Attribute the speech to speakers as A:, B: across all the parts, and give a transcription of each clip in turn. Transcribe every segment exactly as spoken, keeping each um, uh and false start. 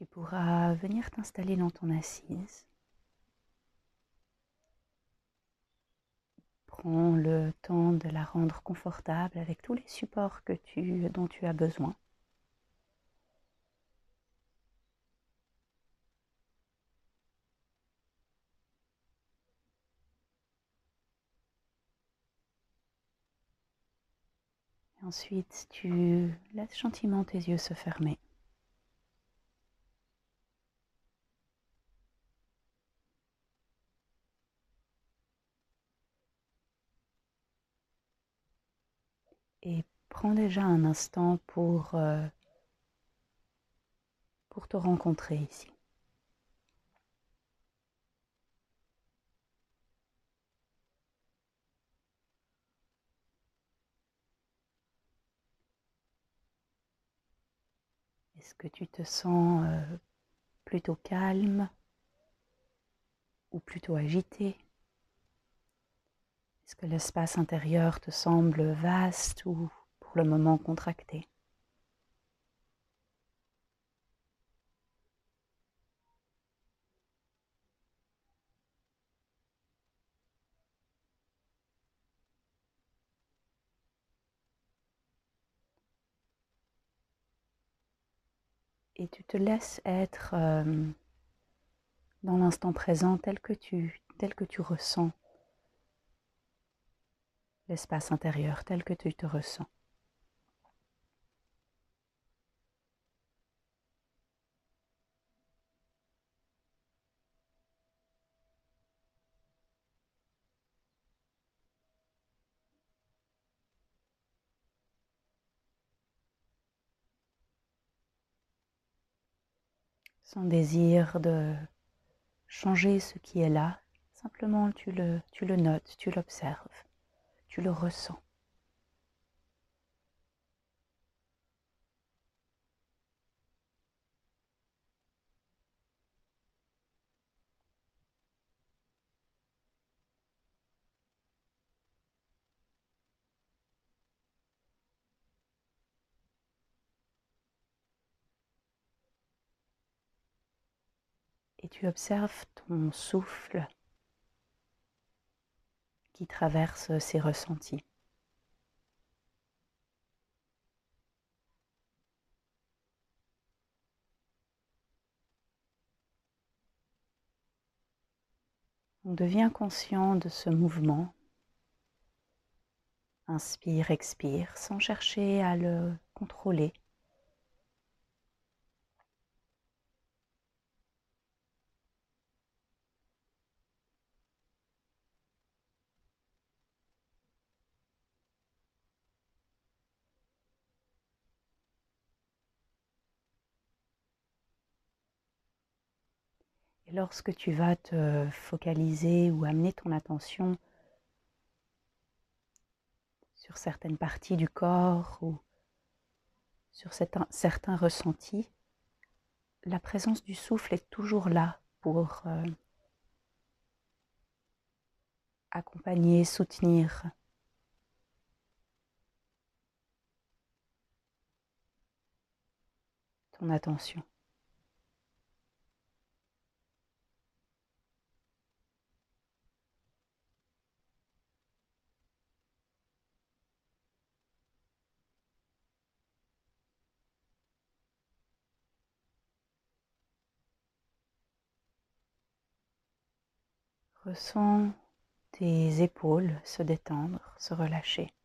A: Tu pourras venir t'installer dans ton assise. Prends le temps de la rendre confortable avec tous les supports que tu, dont tu as besoin. Et ensuite, tu laisses gentiment tes yeux se fermer. Et prends déjà un instant pour, euh, pour te rencontrer ici. Est-ce que tu te sens euh, plutôt calme ou plutôt agité? Est-ce que l'espace intérieur te semble vaste ou pour le moment contracté? Et tu te laisses être euh, dans l'instant présent tel que tu, tel que tu ressens l'espace intérieur, tel que tu te ressens. Sans désir de changer ce qui est là, simplement tu le, tu le notes, tu l'observes, tu le ressens. Et tu observes ton souffle qui traverse ces ressentis. On devient conscient de ce mouvement. Inspire, expire, sans chercher à le contrôler. Et lorsque tu vas te focaliser ou amener ton attention sur certaines parties du corps ou sur certains, certains ressentis, la présence du souffle est toujours là pour euh, accompagner, soutenir ton attention. Ressens tes épaules se détendre, se relâcher.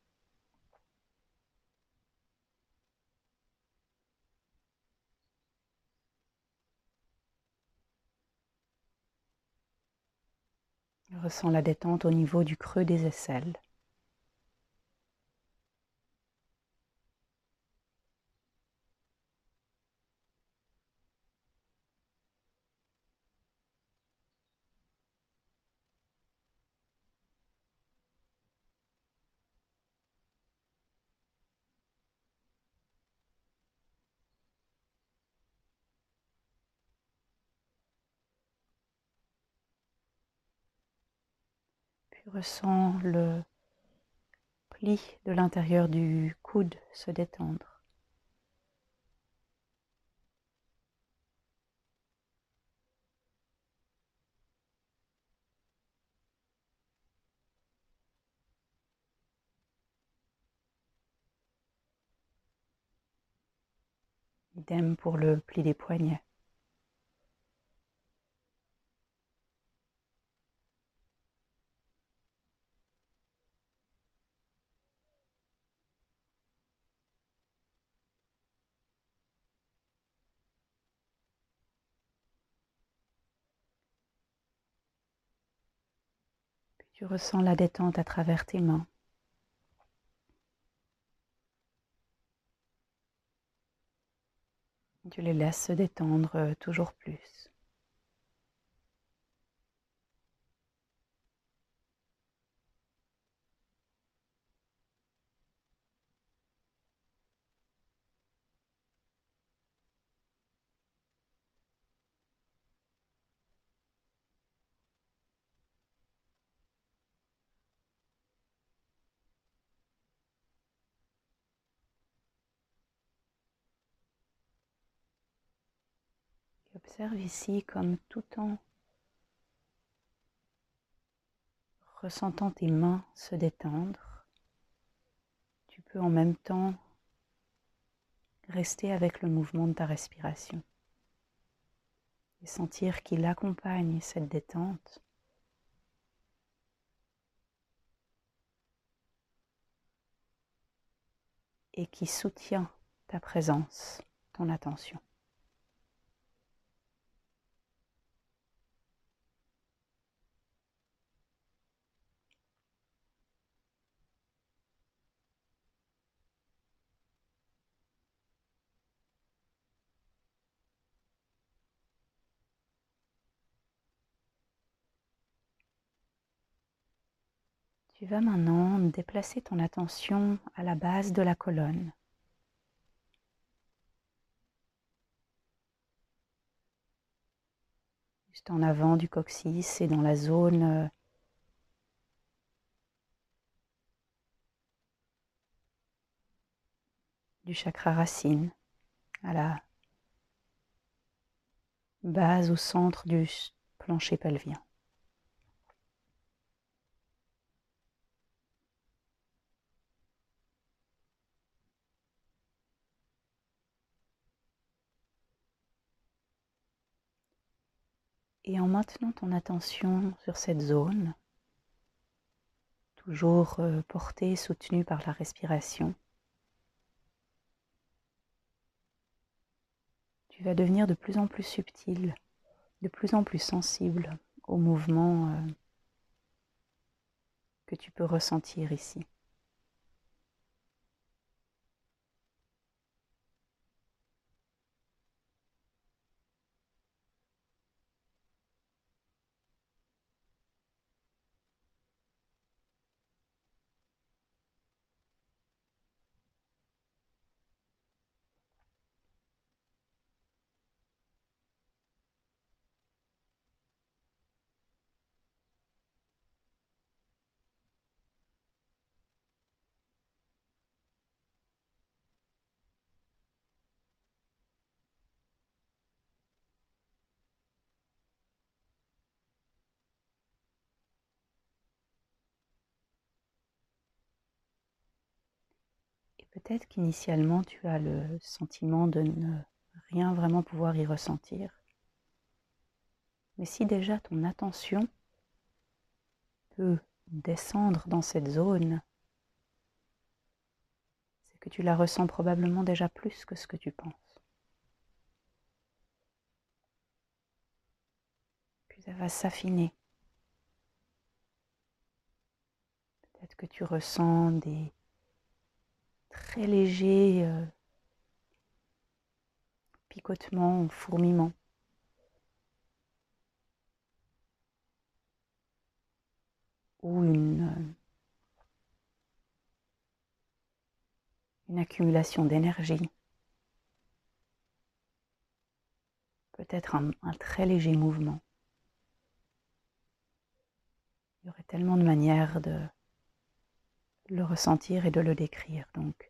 A: Ressens la détente au niveau du creux des aisselles. Puis ressens le pli de l'intérieur du coude se détendre. Idem pour le pli des poignets. Puis tu ressens la détente à travers tes mains. Tu les laisses se détendre toujours plus. Et observe ici comme tout en ressentant tes mains se détendre, tu peux en même temps rester avec le mouvement de ta respiration et sentir qu'il accompagne cette détente et qui soutient ta présence, ton attention. Tu vas maintenant déplacer ton attention à la base de la colonne. Juste en avant du coccyx et dans la zone du chakra racine, à la base au centre du plancher pelvien. Et en maintenant ton attention sur cette zone, toujours portée, soutenue par la respiration, tu vas devenir de plus en plus subtil, de plus en plus sensible aux mouvements que tu peux ressentir ici. Peut-être qu'initialement tu as le sentiment de ne rien vraiment pouvoir y ressentir. Mais si déjà ton attention peut descendre dans cette zone, c'est que tu la ressens probablement déjà plus que ce que tu penses. Puis ça va s'affiner. Peut-être que tu ressens des très légers euh, picotements, fourmillements. Ou une, une accumulation d'énergie. Peut-être un, un très léger mouvement. Il y aurait tellement de manières de le ressentir et de le décrire. Donc,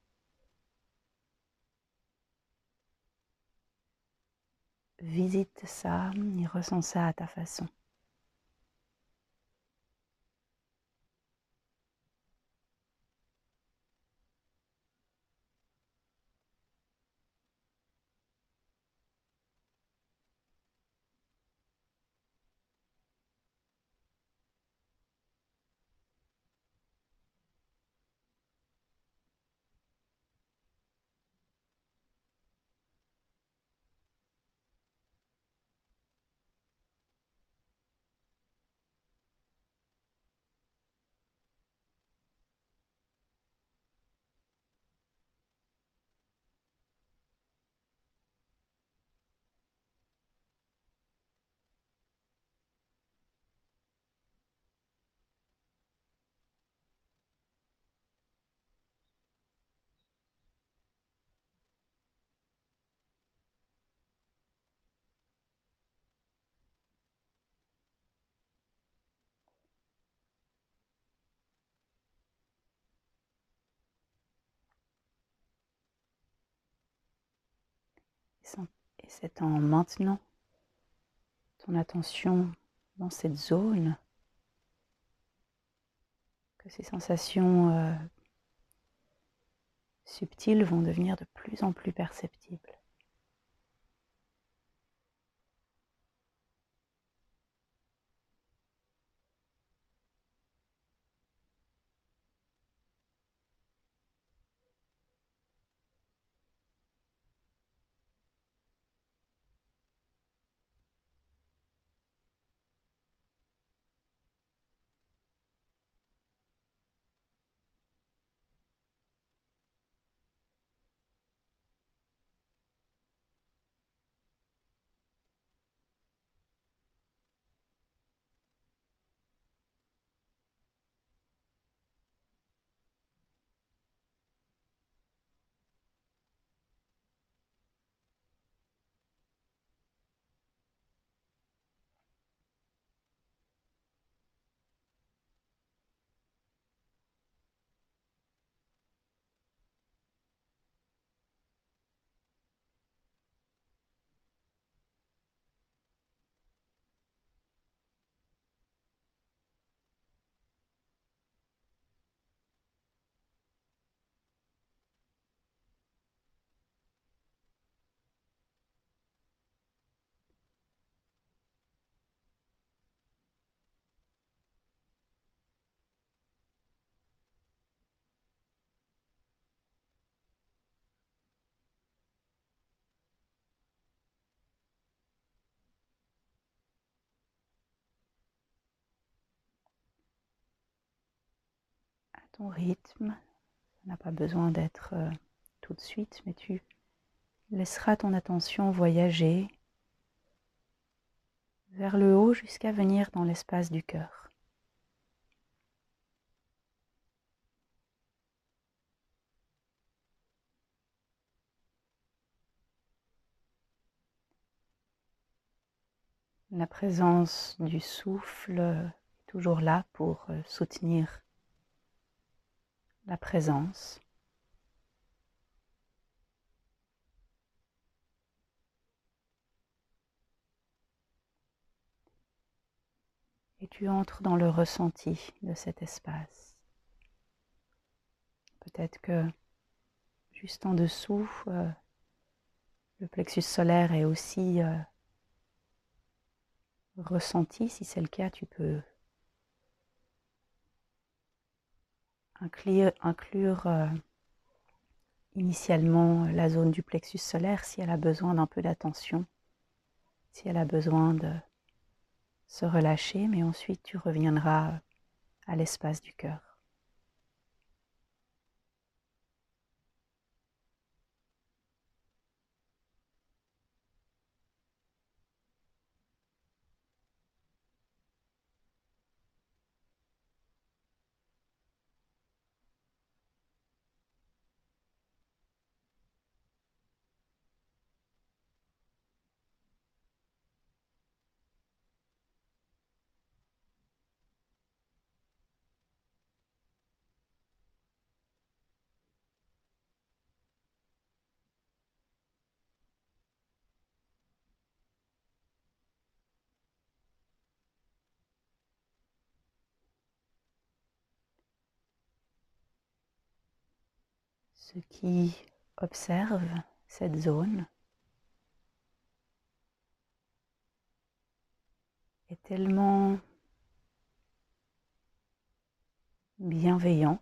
A: visite ça et ressens ça à ta façon. Et c'est en maintenant ton attention dans cette zone que ces sensations euh, subtiles vont devenir de plus en plus perceptibles. À ton rythme, ça n'a pas besoin d'être euh, tout de suite, mais tu laisseras ton attention voyager vers le haut jusqu'à venir dans l'espace du cœur. La présence du souffle est toujours là pour euh, soutenir la présence. Et tu entres dans le ressenti de cet espace. Peut-être que juste en dessous, euh, le plexus solaire est aussi euh, ressenti. Si c'est le cas, tu peux inclure, inclure euh, initialement la zone du plexus solaire si elle a besoin d'un peu d'attention, si elle a besoin de se relâcher, mais ensuite tu reviendras à l'espace du cœur. Ce qui observe cette zone est tellement bienveillant,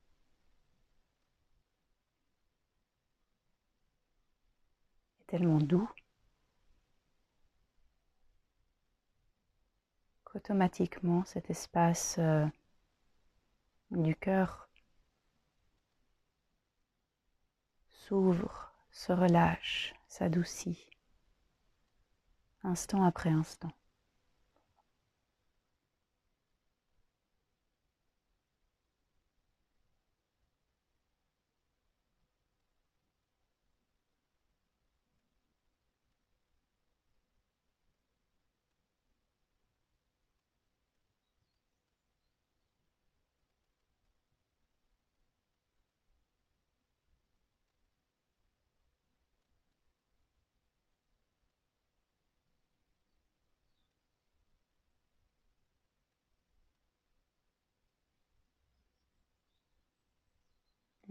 A: est tellement doux, qu'automatiquement cet espace euh, du cœur s'ouvre, se relâche, s'adoucit, instant après instant.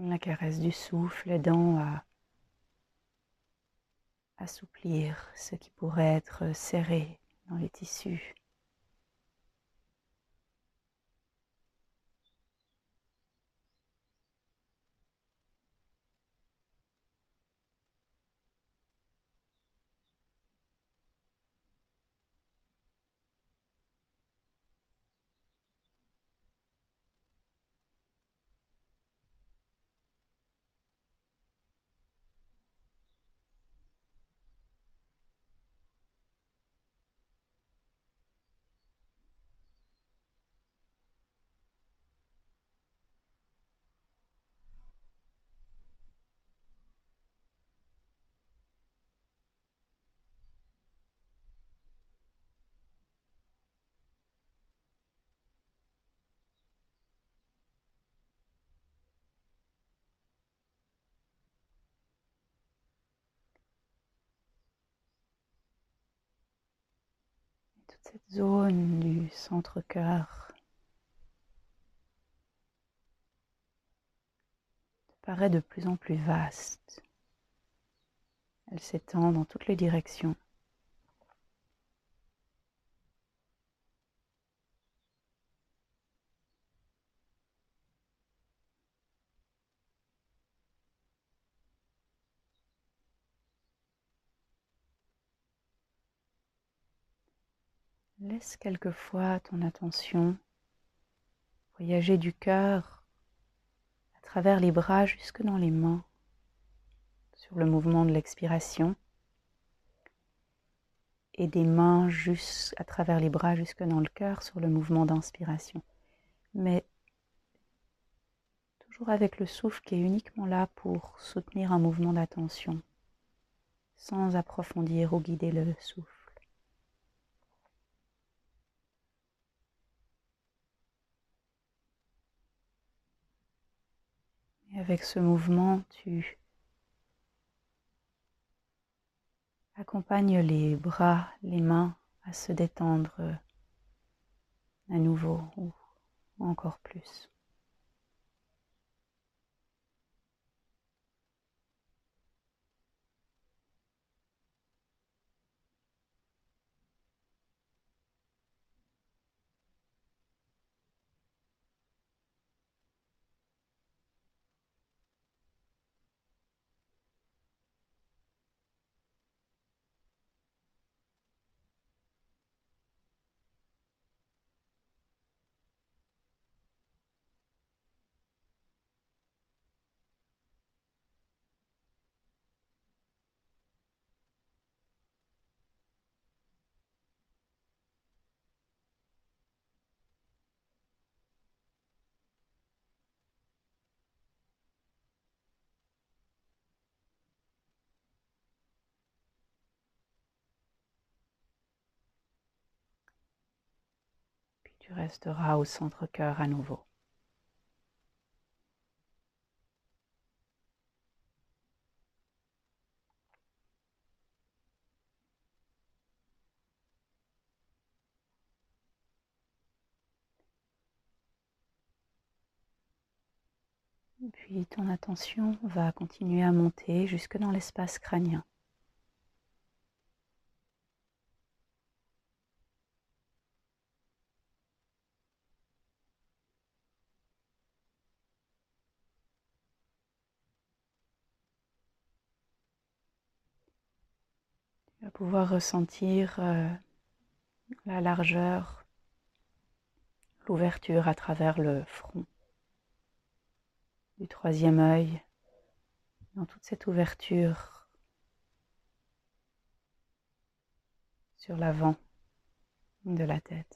A: La caresse du souffle aidant à assouplir ce qui pourrait être serré dans les tissus. Toute cette zone du centre-cœur paraît de plus en plus vaste. Elle s'étend dans toutes les directions. Laisse quelquefois ton attention voyager du cœur à travers les bras jusque dans les mains, sur le mouvement de l'expiration, et des mains juste à travers les bras jusque dans le cœur sur le mouvement d'inspiration. Mais toujours avec le souffle qui est uniquement là pour soutenir un mouvement d'attention, sans approfondir ou guider le souffle. Et avec ce mouvement, tu accompagnes les bras, les mains à se détendre à nouveau ou encore plus. Puis tu resteras au centre-cœur à nouveau. Puis ton attention va continuer à monter jusque dans l'espace crânien. Tu vas pouvoir ressentir euh, la largeur, l'ouverture à travers le front du troisième œil. Dans toute cette ouverture sur l'avant de la tête.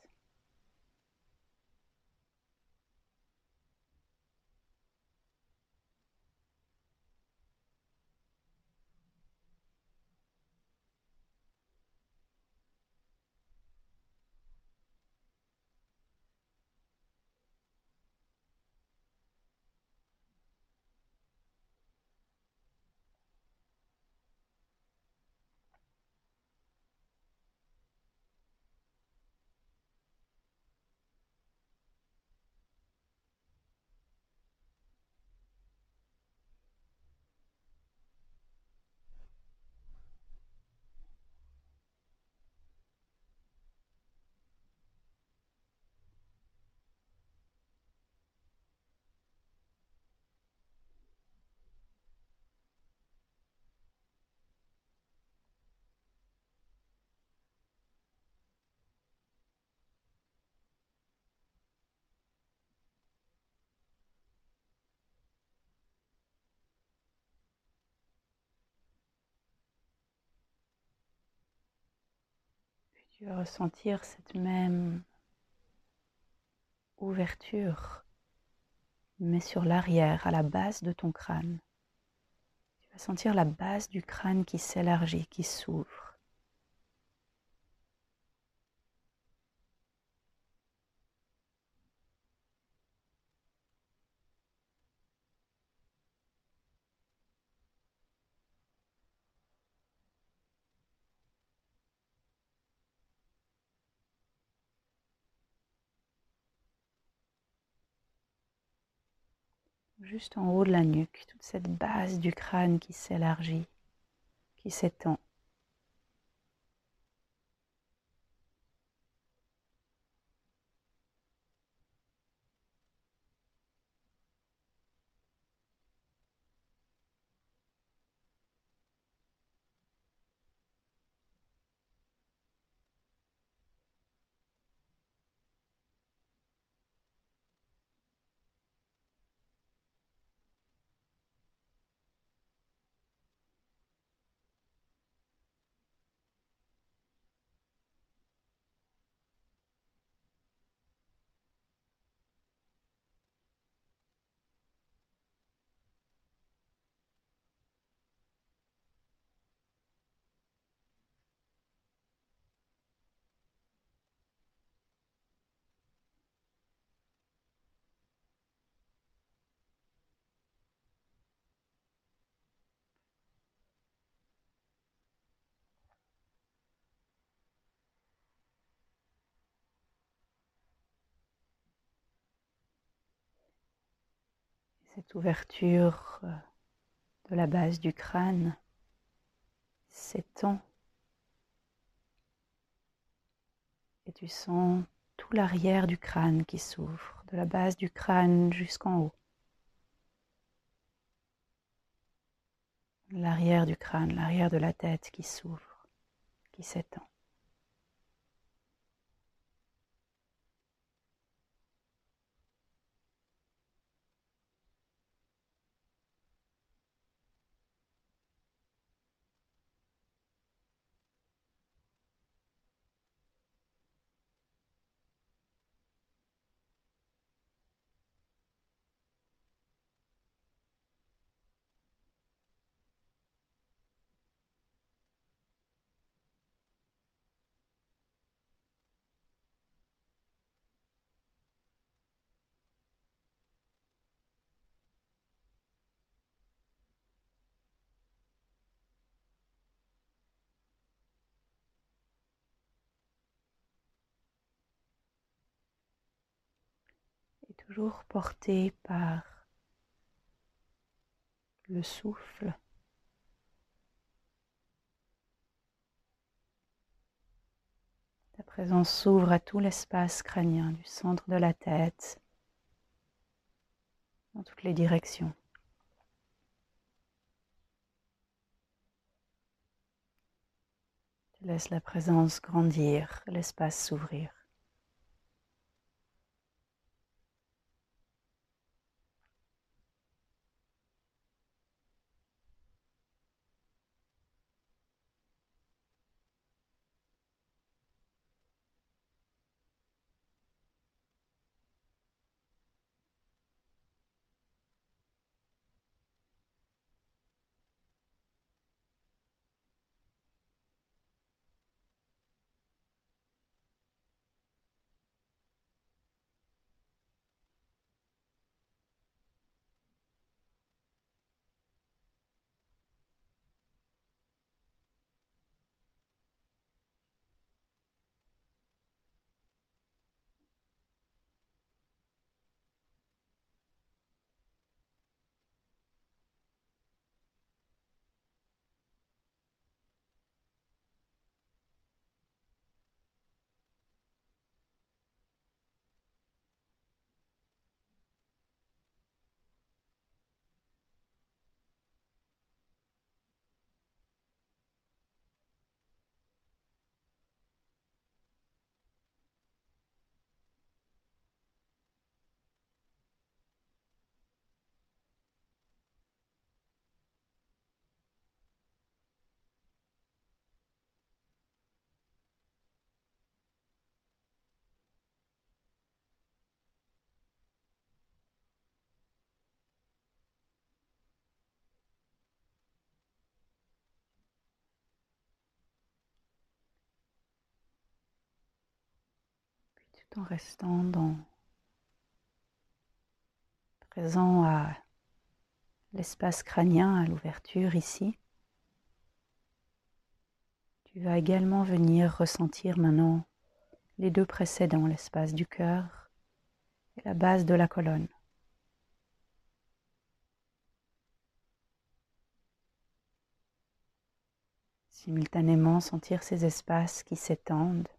A: Tu vas ressentir cette même ouverture, mais sur l'arrière, à la base de ton crâne. Tu vas sentir la base du crâne qui s'élargit, qui s'ouvre. Juste en haut de la nuque, toute cette base du crâne qui s'élargit, qui s'étend. Cette ouverture de la base du crâne s'étend et tu sens tout l'arrière du crâne qui s'ouvre, de la base du crâne jusqu'en haut. L'arrière du crâne, l'arrière de la tête qui s'ouvre, qui s'étend. Et toujours porté par le souffle, ta présence s'ouvre à tout l'espace crânien, du centre de la tête, dans toutes les directions. Tu laisses la présence grandir, l'espace s'ouvrir. tout en restant dans, présent à l'espace crânien, à l'ouverture ici. Tu vas également venir ressentir maintenant les deux précédents, l'espace du cœur et la base de la colonne. Simultanément sentir ces espaces qui s'étendent.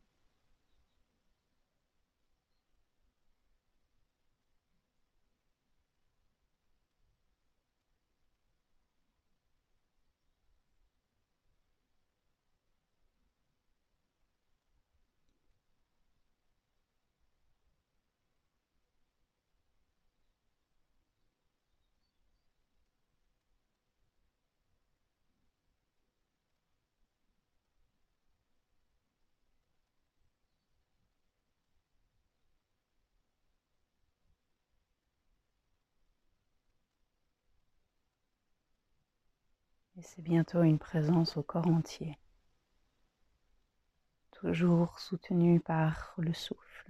A: Et c'est bientôt une présence au corps entier, toujours soutenue par le souffle.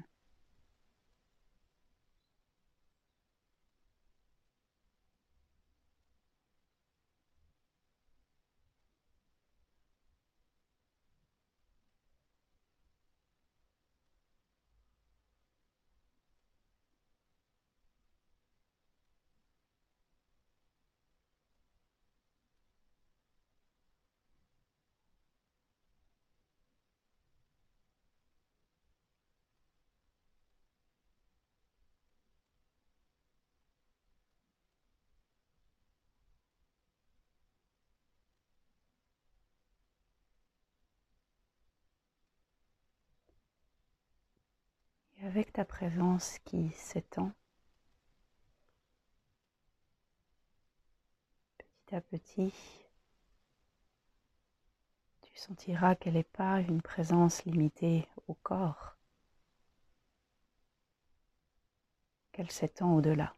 A: Et avec ta présence qui s'étend, petit à petit, tu sentiras qu'elle n'est pas une présence limitée au corps, qu'elle s'étend au-delà.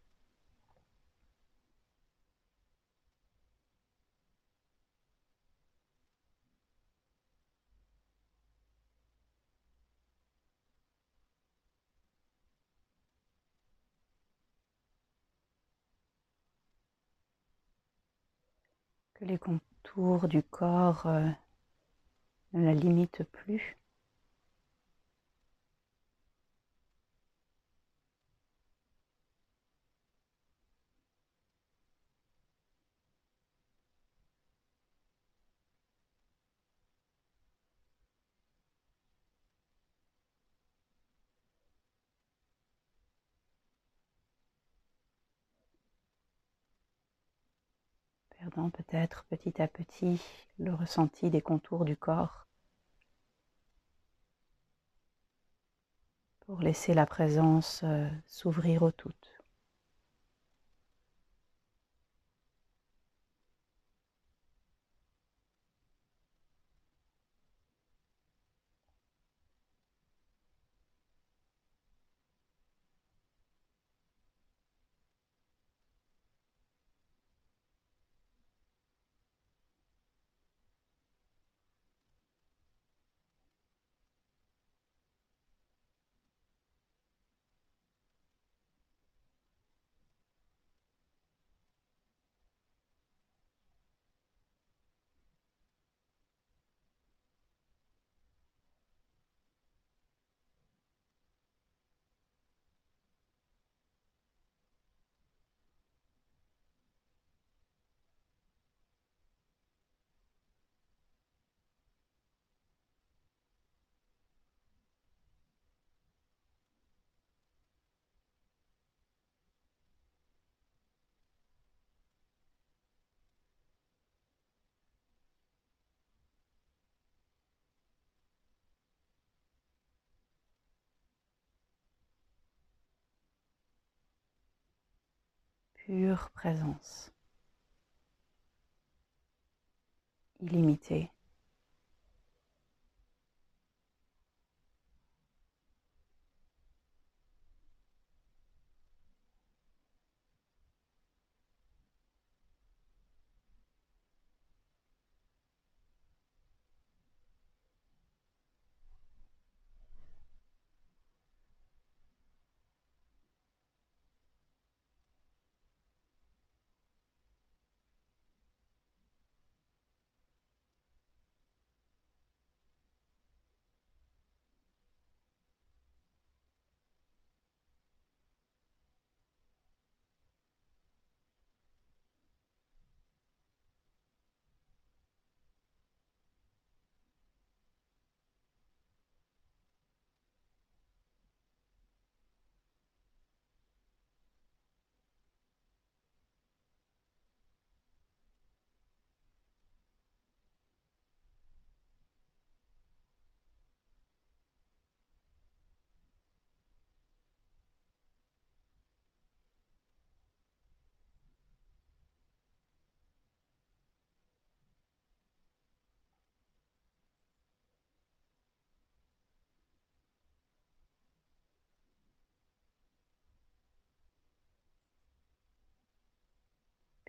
A: Que les contours du corps euh, ne la limitent plus. Perdant peut-être petit à petit le ressenti des contours du corps pour laisser la présence euh, s'ouvrir au tout. Pure présence, illimitée.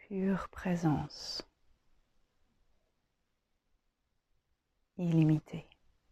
A: pure présence, illimitée.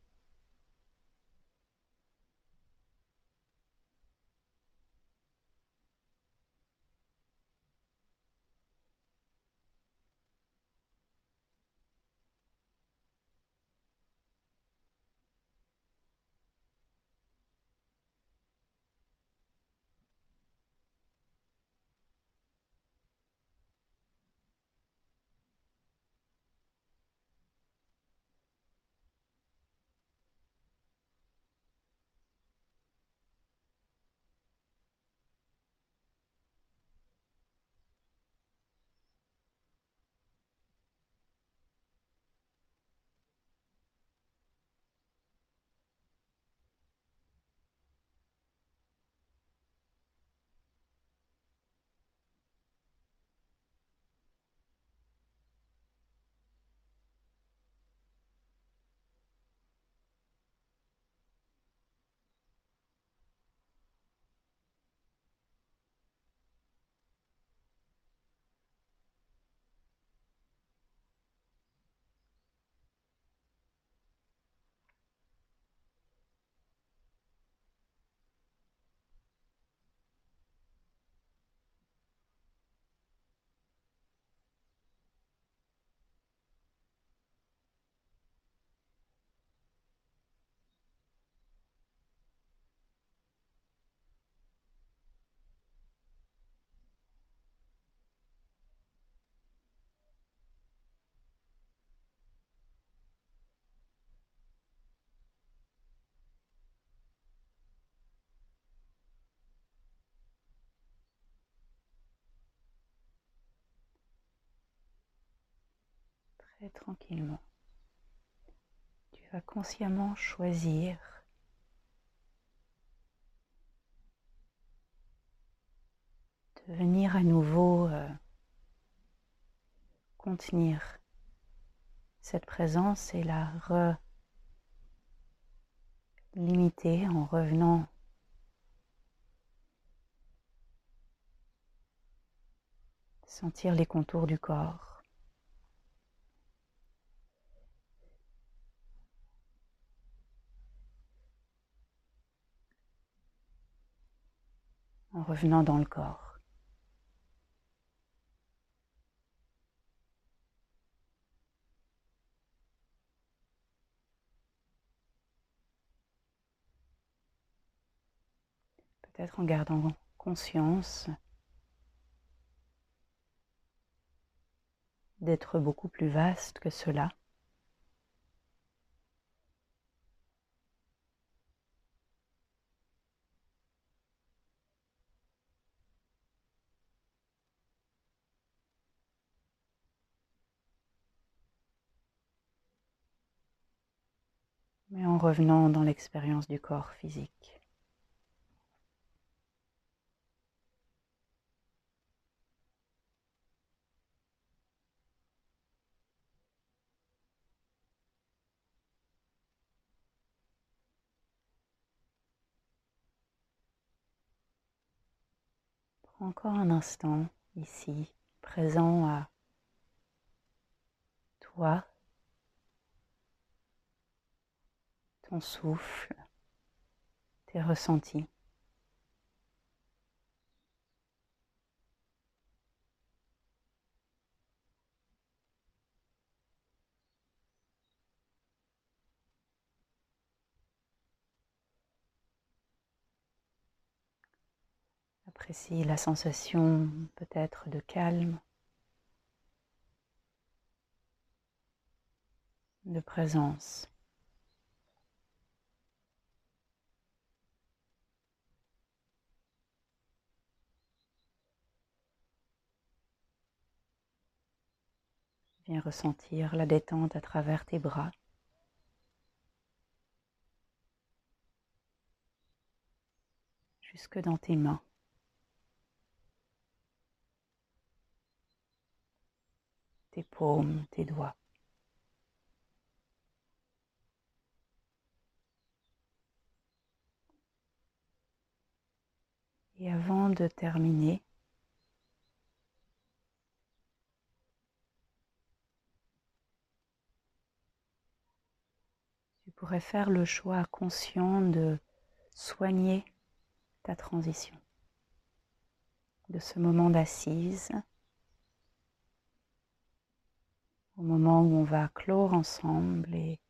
A: Très tranquillement, tu vas consciemment choisir de venir à nouveau euh, contenir cette présence et la relimiter en revenant sentir les contours du corps. En revenant dans le corps. Peut-être en gardant conscience d'être beaucoup plus vaste que cela. Mais en revenant dans l'expérience du corps physique. Prends encore un instant ici, présent à toi, ton souffle, tes ressentis. Apprécie la sensation peut-être de calme, de présence. Viens ressentir la détente à travers tes bras. Jusque dans tes mains. Tes paumes, tes doigts. Et avant de terminer, pourrais faire le choix conscient de soigner ta transition, de ce moment d'assise, au moment où on va clore ensemble et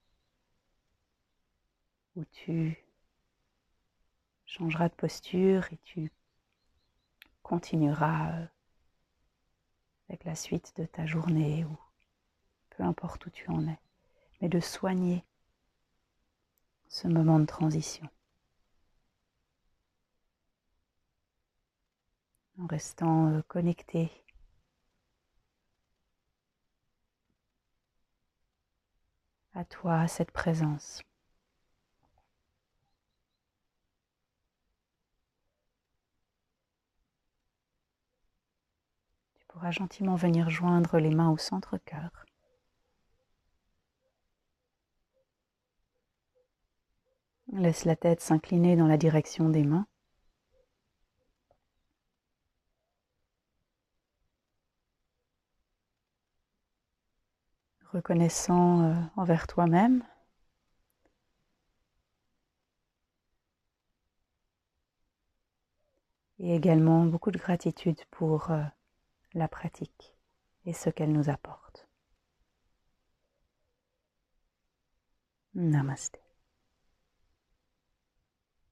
A: où tu changeras de posture et tu continueras avec la suite de ta journée ou peu importe où tu en es, mais de soigner ce moment de transition en restant connecté à toi, à cette présence. Tu pourras gentiment venir joindre les mains au centre-cœur. Laisse la tête s'incliner dans la direction des mains. Reconnaissant euh, envers toi-même et également beaucoup de gratitude pour euh, la pratique et ce qu'elle nous apporte. Namasté.